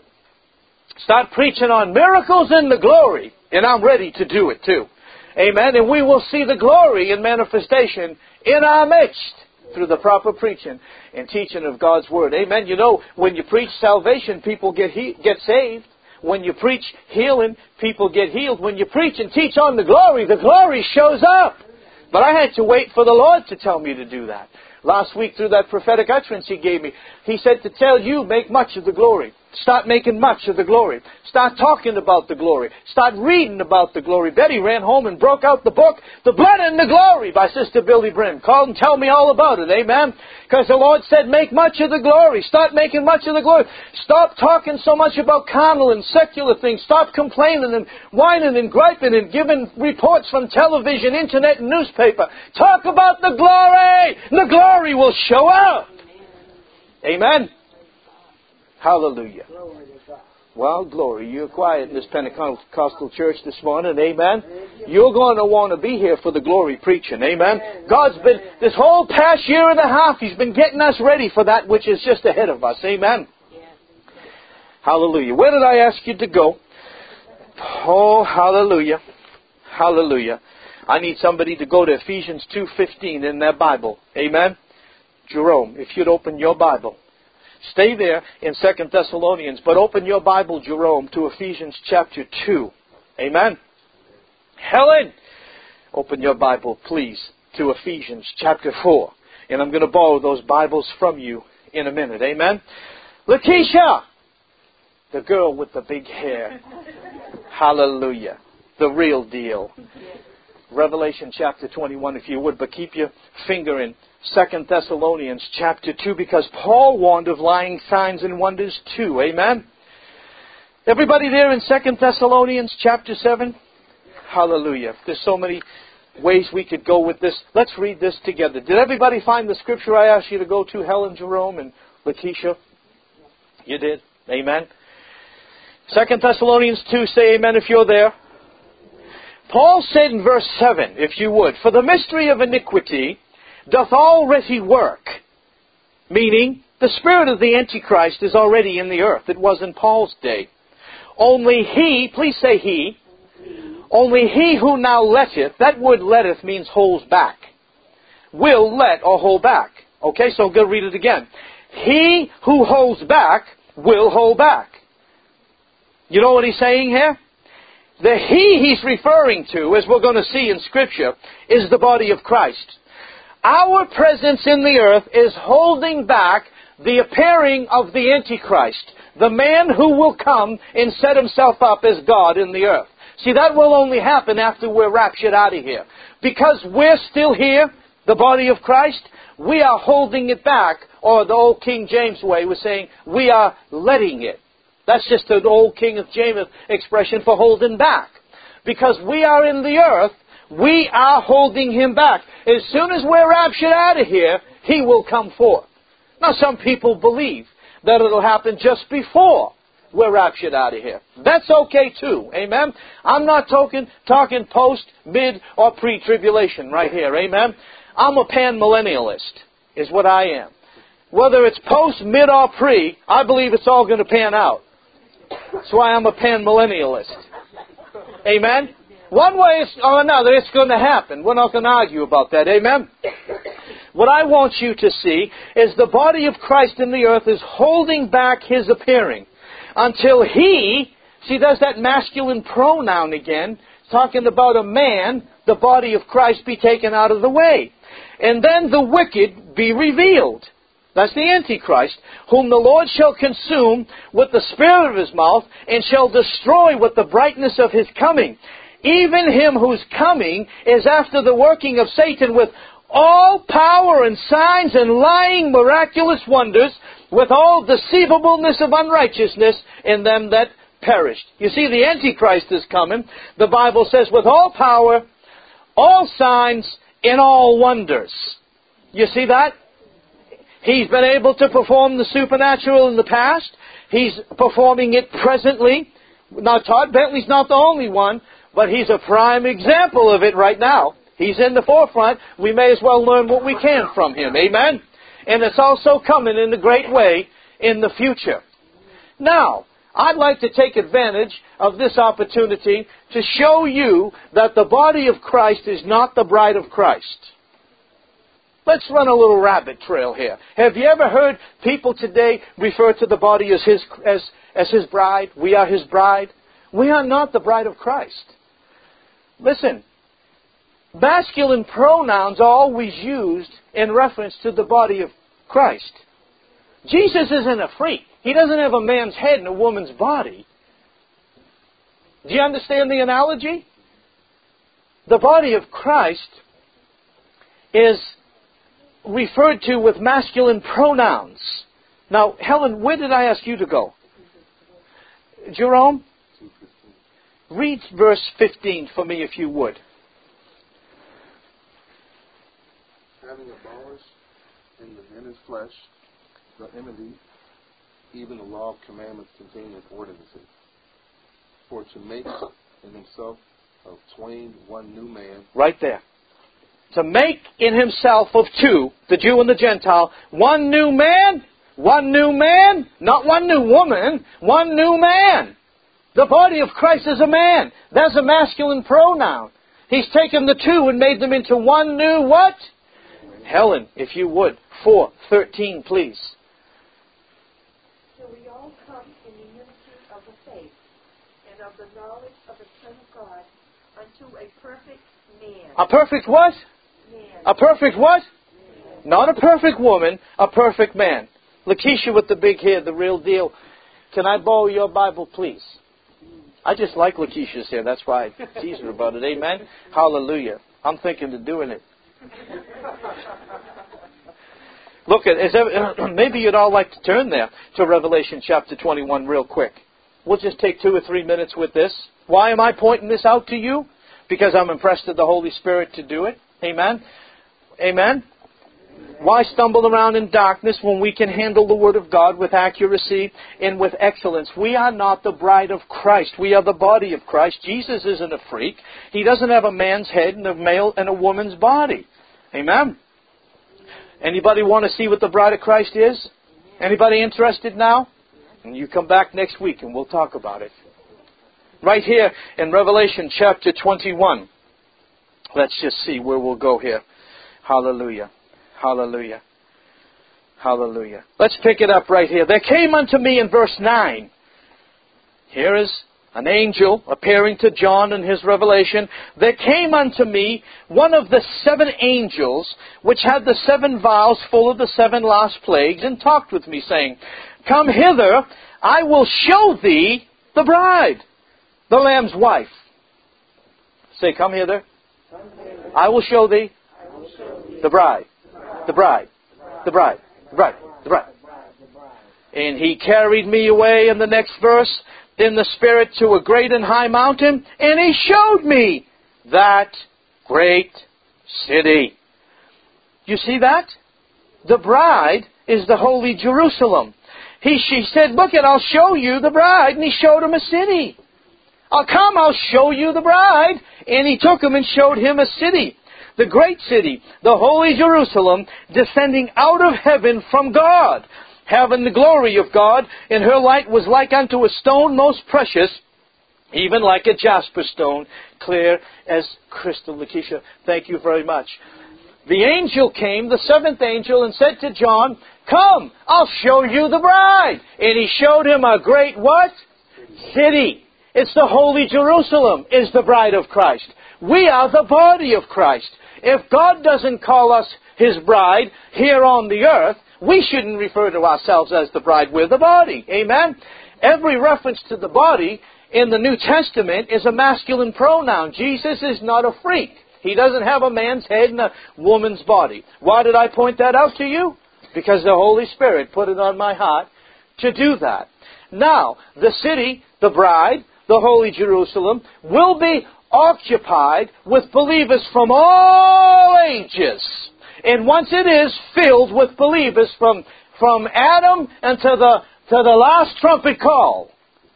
Start preaching on miracles in the glory. And I'm ready to do it too. Amen. And we will see the glory in manifestation in our midst through the proper preaching and teaching of God's Word. Amen. You know, when you preach salvation, people get he- get saved. When you preach healing, people get healed. When you preach and teach on the glory, the glory shows up. But I had to wait for the Lord to tell me to do that. Last week, through that prophetic utterance He gave me, He said to tell you, make much of the glory. Start making much of the glory. Start talking about the glory. Start reading about the glory. Betty ran home and broke out the book, The Blood and the Glory by Sister Billy Brim. Called and tell me all about it. Amen? Because the Lord said, make much of the glory. Start making much of the glory. Stop talking so much about carnal and secular things. Stop complaining and whining and griping and giving reports from television, internet, and newspaper. Talk about the glory. The glory will show up. Amen? Hallelujah. Well, glory. You're quiet in this Pentecostal church this morning. Amen. You're going to want to be here for the glory preaching. Amen. God's been, this whole past year and a half, He's been getting us ready for that which is just ahead of us. Amen. Hallelujah. Where did I ask you to go? Oh, hallelujah. Hallelujah. I need somebody to go to Ephesians two fifteen in their Bible. Amen. Jerome, if you'd open your Bible. Stay there in Second Thessalonians, but open your Bible, Jerome, to Ephesians chapter two. Amen. Helen, open your Bible, please, to Ephesians chapter four. And I'm going to borrow those Bibles from you in a minute. Amen. Lakeisha, the girl with the big hair. Hallelujah. The real deal. Revelation chapter twenty-one, if you would, but keep your finger in Second Thessalonians chapter two, because Paul warned of lying signs and wonders too. Amen? Everybody there in Second Thessalonians chapter seven? Hallelujah. There's so many ways we could go with this. Let's read this together. Did everybody find the scripture I asked you to go to, Helen, Jerome, and Lakeisha? You did? Amen? Second Thessalonians two, say amen if you're there. Paul said in verse seven, if you would, "For the mystery of iniquity doth already work," meaning the spirit of the Antichrist is already in the earth. It was in Paul's day. "Only he," please say he, "only he who now letteth," that word letteth means holds back. Will let or hold back. Okay, so I'm going to read it again. "He who holds back will hold back." You know what he's saying here? The he he's referring to, as we're going to see in Scripture, is the body of Christ. Our presence in the earth is holding back the appearing of the Antichrist, the man who will come and set himself up as God in the earth. See, that will only happen after we're raptured out of here. Because we're still here, the body of Christ, we are holding it back, or the old King James way was saying, we are letting it. That's just an old King James expression for holding back. Because we are in the earth, we are holding him back. As soon as we're raptured out of here, he will come forth. Now, some people believe that it'll happen just before we're raptured out of here. That's okay too. Amen? I'm not talking, talking post, mid, or pre-tribulation right here. Amen? I'm a pan-millennialist, is what I am. Whether it's post, mid, or pre, I believe it's all going to pan out. That's why I'm a pan-millennialist. Amen? One way or another, it's going to happen. We're not going to argue about that. Amen? What I want you to see is the body of Christ in the earth is holding back his appearing until he, see, there's that masculine pronoun again, talking about a man, the body of Christ be taken out of the way. And then the wicked be revealed. That's the Antichrist, whom the Lord shall consume with the spirit of his mouth, and shall destroy with the brightness of his coming. Even him whose coming is after the working of Satan with all power and signs and lying miraculous wonders, with all deceivableness of unrighteousness in them that perished. You see, the Antichrist is coming. The Bible says, with all power, all signs, and all wonders. You see that? He's been able to perform the supernatural in the past. He's performing it presently. Now, Todd Bentley's not the only one, but he's a prime example of it right now. He's in the forefront. We may as well learn what we can from him. Amen? And it's also coming in a great way in the future. Now, I'd like to take advantage of this opportunity to show you that the body of Christ is not the bride of Christ. Let's run a little rabbit trail here. Have you ever heard people today refer to the body as his, as, as his bride? We are his bride. We are not the bride of Christ. Listen, masculine pronouns are always used in reference to the body of Christ. Jesus isn't a freak. He doesn't have a man's head and a woman's body. Do you understand the analogy? The body of Christ is referred to with masculine pronouns. Now, Helen, where did I ask you to go? Jerome? Read verse fifteen for me, if you would. Having abolished in the in his flesh the enmity, even the law of commandments containing ordinances, for to make in himself of twain one new man. Right there. To make in himself of two, the Jew and the Gentile, one new man, one new man, not one new woman, one new man. The body of Christ is a man. That's a masculine pronoun. He's taken the two and made them into one new what? Helen, if you would, four thirteen, please. So we all come in the unity of the faith and of the knowledge of the Son of God unto a perfect man. A perfect what? Man. A perfect what? Man. Not a perfect woman, a perfect man. Lakeisha with the big hair, the real deal. Can I borrow your Bible, please? I just like Lakeisha's hair. That's why I tease her about it. Amen? Hallelujah. I'm thinking of doing it. Look, at is there, maybe you'd all like to turn there to Revelation chapter twenty-one real quick. We'll just take two or three minutes with this. Why am I pointing this out to you? Because I'm impressed with the Holy Spirit to do it. Amen? Amen? Why stumble around in darkness when we can handle the Word of God with accuracy and with excellence? We are not the bride of Christ. We are the body of Christ. Jesus isn't a freak. He doesn't have a man's head and a male and a woman's body. Amen? Anybody want to see what the bride of Christ is? Anybody interested now? And you come back next week and we'll talk about it. Right here in Revelation chapter twenty-one. Let's just see where we'll go here. Hallelujah. Hallelujah. Hallelujah. Let's pick it up right here. There came unto me in verse nine. Here is an angel appearing to John in his revelation. There came unto me one of the seven angels, which had the seven vials full of the seven last plagues, and talked with me, saying, Come hither, I will show thee the bride, the Lamb's wife. Say, come hither. I will show thee the bride. The bride, the bride, the bride, the bride. And he carried me away in the next verse in the Spirit to a great and high mountain, and he showed me that great city. You see that? The bride is the holy Jerusalem. He, she said, look it, I'll show you the bride. And he showed him a city. I'll come, I'll show you the bride. And he took him and showed him a city. The great city, the holy Jerusalem, descending out of heaven from God, having the glory of God, and her light was like unto a stone most precious, even like a jasper stone, clear as crystal. Lakeisha, thank you very much. The angel came, the seventh angel, and said to John, Come, I'll show you the bride. And he showed him a great what? City. It's the holy Jerusalem, is the bride of Christ. We are the body of Christ. If God doesn't call us His bride here on the earth, we shouldn't refer to ourselves as the bride. We're the body. Amen? Every reference to the body in the New Testament is a masculine pronoun. Jesus is not a freak. He doesn't have a man's head and a woman's body. Why did I point that out to you? Because the Holy Spirit put it on my heart to do that. Now, the city, the bride, the holy Jerusalem, will be occupied with believers from all ages. And once it is filled with believers from, from Adam and to the, to the last trumpet call,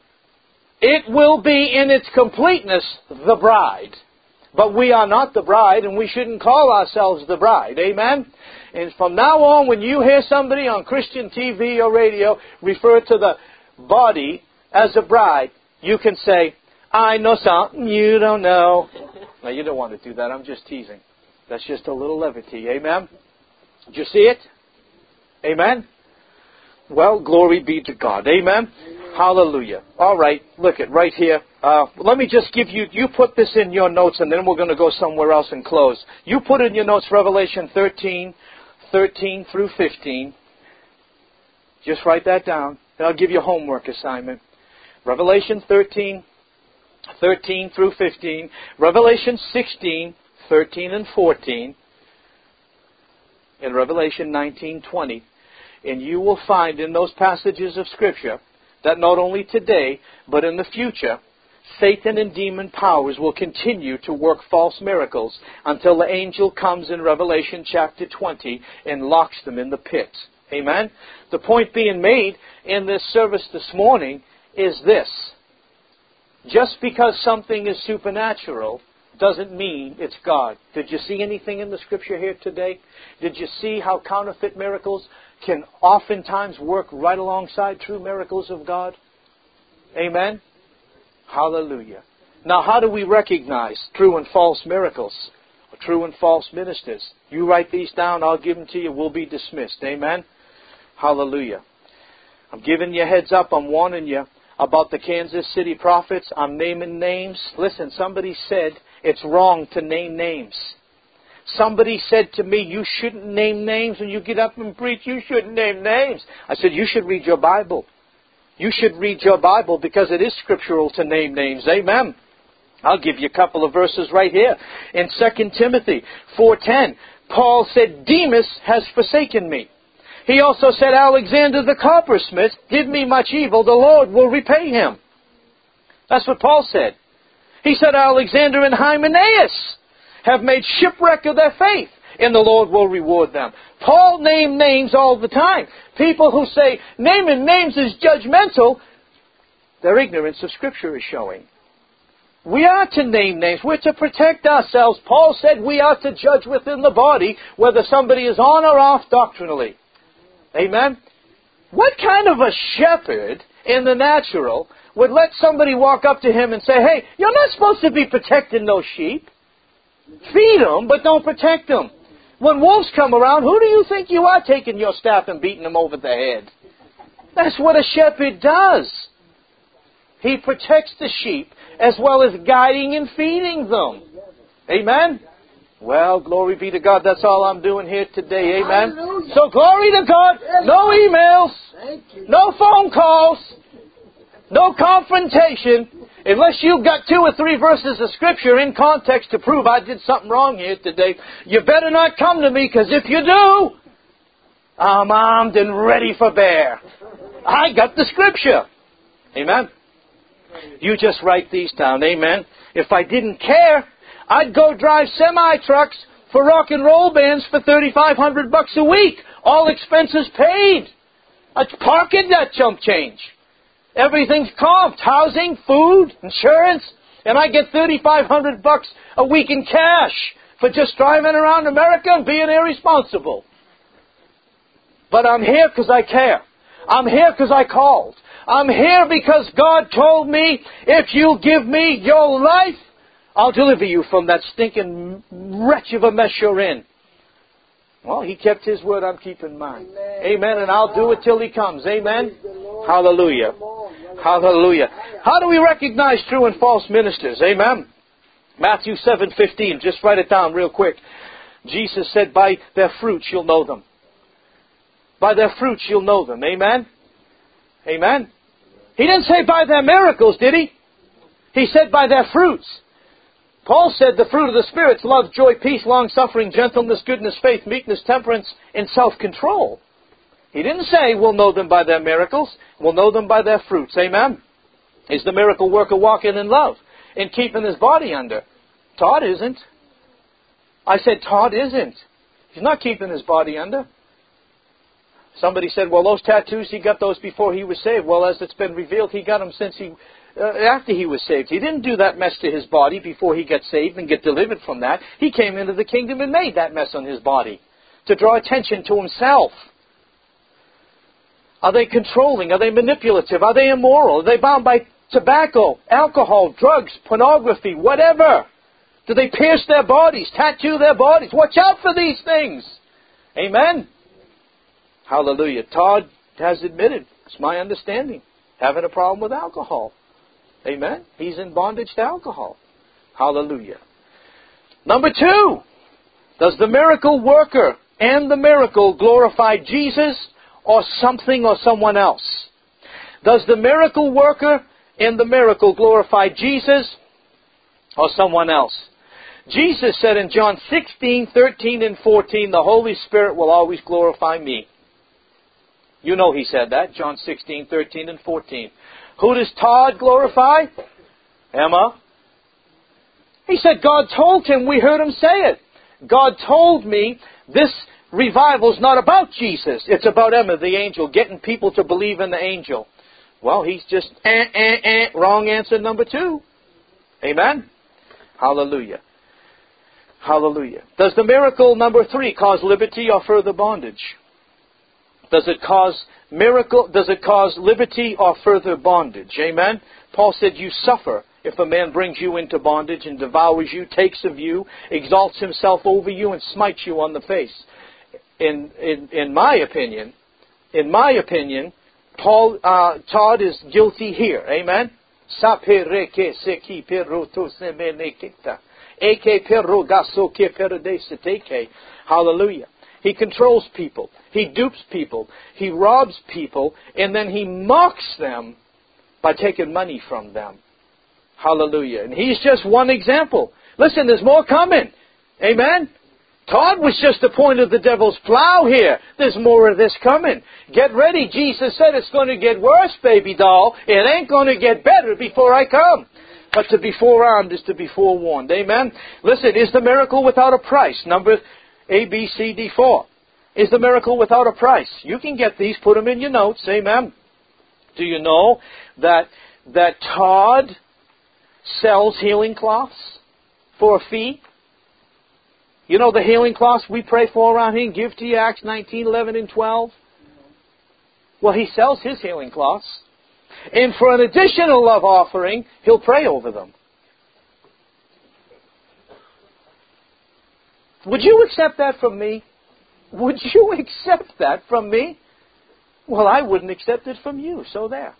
it will be in its completeness the bride. But we are not the bride, and we shouldn't call ourselves the bride. Amen? And from now on, when you hear somebody on Christian T V or radio refer to the body as a bride, you can say, I know something you don't know. Now, you don't want to do that. I'm just teasing. That's just a little levity. Amen? Did you see it? Amen? Well, glory be to God. Amen? Hallelujah. All right. Look at right here. Uh, let me just give you, you put this in your notes, and then we're going to go somewhere else and close. You put in your notes Revelation thirteen, thirteen through fifteen. Just write that down, and I'll give you a homework assignment. Revelation thirteen, thirteen through fifteen. Revelation sixteen, thirteen and fourteen. And Revelation nineteen, twenty. And you will find in those passages of Scripture that not only today, but in the future, Satan and demon powers will continue to work false miracles until the angel comes in Revelation chapter twenty and locks them in the pit. Amen? The point being made in this service this morning is this. Just because something is supernatural doesn't mean it's God. Did you see anything in the Scripture here today? Did you see how counterfeit miracles can oftentimes work right alongside true miracles of God? Amen? Hallelujah. Now, how do we recognize true and false miracles? Or true and false ministers? You write these down, I'll give them to you. We'll be dismissed. Amen? Hallelujah. I'm giving you a heads up. I'm warning you about the Kansas City prophets. I'm naming names. Listen, somebody said it's wrong to name names. Somebody said to me, you shouldn't name names when you get up and preach. You shouldn't name names. I said, you should read your Bible. You should read your Bible because it is scriptural to name names. Amen. I'll give you a couple of verses right here. In Second Timothy four ten, Paul said, Demas has forsaken me. He also said, Alexander the coppersmith did me much evil. The Lord will repay him. That's what Paul said. He said, Alexander and Hymenaeus have made shipwreck of their faith. and the Lord will reward them. Paul named names all the time. People who say naming names is judgmental, their ignorance of Scripture is showing. We are to name names. We're to protect ourselves. Paul said we are to judge within the body whether somebody is on or off doctrinally. Amen? What kind of a shepherd in the natural would let somebody walk up to him and say, hey, you're not supposed to be protecting those sheep. Feed them, but don't protect them. When wolves come around, who do you think you are taking your staff and beating them over the head? That's what a shepherd does. He protects the sheep as well as guiding and feeding them. Amen? Well, glory be to God. That's all I'm doing here today. Amen? Hallelujah. So glory to God. No emails. Thank you. No phone calls. No confrontation. Unless you've got two or three verses of Scripture in context to prove I did something wrong here today, you better not come to me, because if you do, I'm armed and ready for bear. I got the Scripture. Amen? You just write these down. Amen? If I didn't care, I'd go drive semi-trucks for rock and roll bands for thirty-five hundred bucks a week. All expenses paid. I'd park in that chump change. Everything's comped. Housing, food, insurance. And I get thirty-five hundred bucks a week in cash for just driving around America and being irresponsible. But I'm here because I care. I'm here because I called. I'm here because God told me, if you'll give me your life, I'll deliver you from that stinking wretch of a mess you're in. Well, He kept His word, I'm keeping mine. Amen. Amen. And I'll do it till He comes. Amen. Hallelujah. Hallelujah. How do we recognize true and false ministers? Amen. Matthew seven fifteen. Just write it down real quick. Jesus said, by their fruits you'll know them. By their fruits you'll know them. Amen. Amen. He didn't say by their miracles, did He? He said by their fruits. Paul said the fruit of the Spirit is love, joy, peace, long-suffering, gentleness, goodness, faith, meekness, temperance, and self-control. He didn't say we'll know them by their miracles. We'll know them by their fruits. Amen? Is the miracle worker walking in love and keeping his body under? Todd isn't. I said Todd isn't. He's not keeping his body under. Somebody said, well, those tattoos, he got those before he was saved. Well, as it's been revealed, he got them since he... Uh, after he was saved. He didn't do that mess to his body before he got saved and get delivered from that. He came into the kingdom and made that mess on his body to draw attention to himself. Are they controlling? Are they manipulative? Are they immoral? Are they bound by tobacco, alcohol, drugs, pornography, whatever? Do they pierce their bodies, tattoo their bodies? Watch out for these things. Amen? Hallelujah. Todd has admitted, it's my understanding, having a problem with alcohol. Amen? He's in bondage to alcohol. Hallelujah. Number two, does the miracle worker and the miracle glorify Jesus or something or someone else? Does the miracle worker and the miracle glorify Jesus or someone else? Jesus said in John sixteen, thirteen, and fourteen, the Holy Spirit will always glorify me. You know He said that, John sixteen, thirteen, and fourteen. Who does Todd glorify? Emma. He said God told him, we heard him say it. God told me this revival is not about Jesus. It's about Emma, the angel, getting people to believe in the angel. Well, he's just, eh, eh, eh, wrong answer number two. Amen? Hallelujah. Hallelujah. Does the miracle number three cause liberty or further bondage? Does it cause miracle? Does it cause liberty or further bondage? Amen? Paul said, you suffer if a man brings you into bondage and devours you, takes of you, exalts himself over you, and smites you on the face. In in, in my opinion, in my opinion, Paul uh, Todd is guilty here. Amen? Hallelujah. He controls people. He dupes people. He robs people. And then he mocks them by taking money from them. Hallelujah. And he's just one example. Listen, there's more coming. Amen? Todd was just the point of the devil's plow here. There's more of this coming. Get ready. Jesus said it's going to get worse, baby doll. It ain't going to get better before I come. But to be forearmed is to be forewarned. Amen? Listen, is the miracle without a price? Number A, B, C, D, four. Is the miracle without a price? You can get these, put them in your notes. Amen. Do you know that that Todd sells healing cloths for a fee? You know the healing cloths we pray for around here and give to you, Acts nineteen, eleven, and twelve? Well, he sells his healing cloths. And for an additional love offering, he'll pray over them. Would you accept that from me? Would you accept that from me? Well, I wouldn't accept it from you, so there.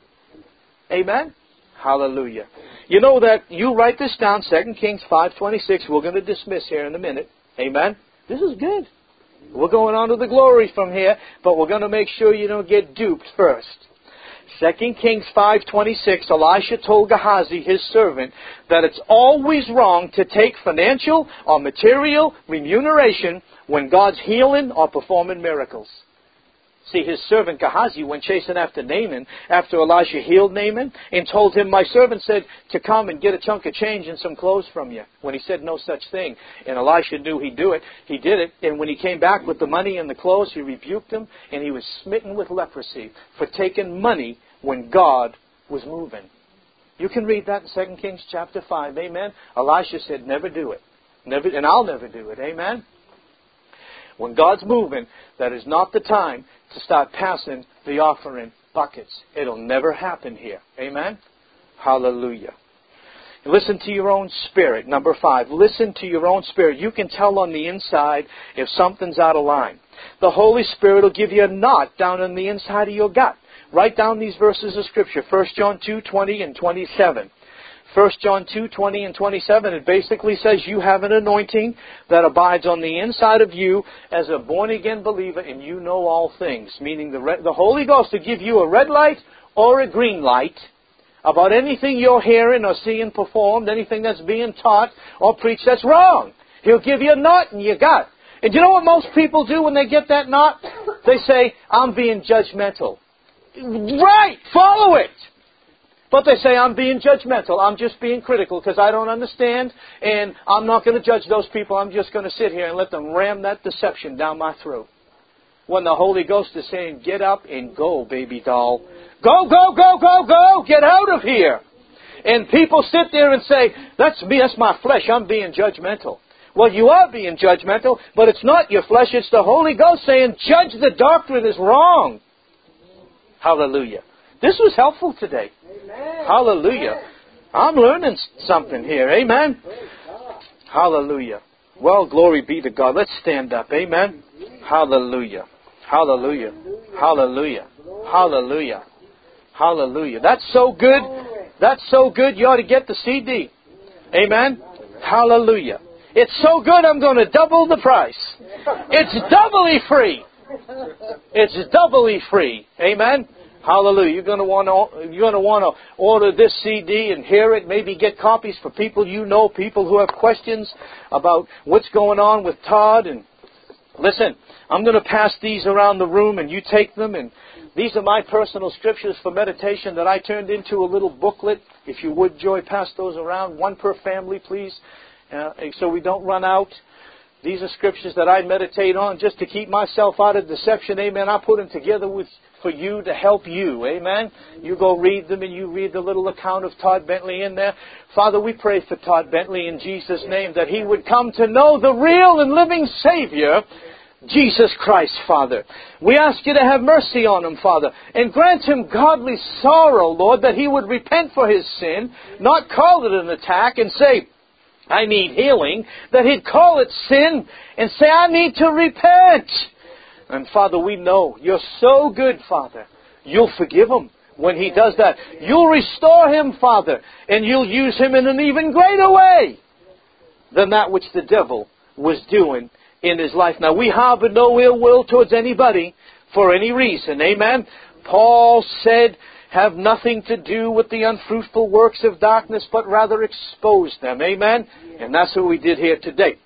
Amen? Hallelujah. You know that, you write this down, Second Kings five twenty-six. We're going to dismiss here in a minute. Amen? This is good. We're going on to the glory from here, but we're going to make sure you don't get duped first. Second Kings five twenty-six, Elisha told Gehazi, his servant, that it's always wrong to take financial or material remuneration when God's healing or performing miracles. See, his servant Gehazi went chasing after Naaman after Elisha healed Naaman and told him, my servant said to come and get a chunk of change and some clothes from you. When he said no such thing. And Elisha knew he'd do it. He did it. And when he came back with the money and the clothes, he rebuked him. And he was smitten with leprosy for taking money when God was moving. You can read that in Second Kings chapter five. Amen. Elisha said, never do it. Never, and I'll never do it. Amen. When God's moving, that is not the time to start passing the offering buckets. It'll never happen here. Amen? Hallelujah. Listen to your own spirit. Number five, listen to your own spirit. You can tell on the inside if something's out of line. The Holy Spirit will give you a knot down on the inside of your gut. Write down these verses of Scripture. First John two, twenty and twenty-seven. First John two, twenty and twenty-seven, it basically says you have an anointing that abides on the inside of you as a born-again believer, and you know all things. Meaning the, re- the Holy Ghost will give you a red light or a green light about anything you're hearing or seeing performed, anything that's being taught or preached that's wrong. He'll give you a knot in your gut. And you know what most people do when they get that knot? They say, I'm being judgmental. Right! Follow it! But they say, I'm being judgmental. I'm just being critical because I don't understand. And I'm not going to judge those people. I'm just going to sit here and let them ram that deception down my throat. When the Holy Ghost is saying, get up and go, baby doll. Go, go, go, go, go. Get out of here. And people sit there and say, that's me, that's my flesh. I'm being judgmental. Well, you are being judgmental, but it's not your flesh. It's the Holy Ghost saying, judge the doctrine is wrong. Hallelujah. This was helpful today. Amen. Hallelujah. Amen. I'm learning something here. Amen. Hallelujah. Well, glory be to God. Let's stand up. Amen. Hallelujah. Hallelujah. Hallelujah. Hallelujah. Hallelujah. That's so good. That's so good. You ought to get the C D. Amen. Hallelujah. It's so good I'm going to double the price. It's doubly free. It's doubly free. Amen. Hallelujah. You're going to want to, you're going to want to order this C D and hear it. Maybe get copies for people you know, people who have questions about what's going on with Todd. And listen, I'm going to pass these around the room and you take them. And these are my personal scriptures for meditation that I turned into a little booklet. If you would, Joy, pass those around. One per family, please, uh, so we don't run out. These are scriptures that I meditate on just to keep myself out of deception. Amen. I put them together with for you to help you. Amen. You go read them and you read the little account of Todd Bentley in there. Father, we pray for Todd Bentley in Jesus' name that he would come to know the real and living Savior, Jesus Christ, Father. We ask you to have mercy on him, Father, and grant him godly sorrow, Lord, that he would repent for his sin, not call it an attack and say, I need healing, that he'd call it sin and say, I need to repent. And Father, we know you're so good, Father. You'll forgive him when he does that. You'll restore him, Father, and you'll use him in an even greater way than that which the devil was doing in his life. Now, we harbor no ill will towards anybody for any reason. Amen. Paul said, have nothing to do with the unfruitful works of darkness, but rather expose them. Amen. And that's what we did here today.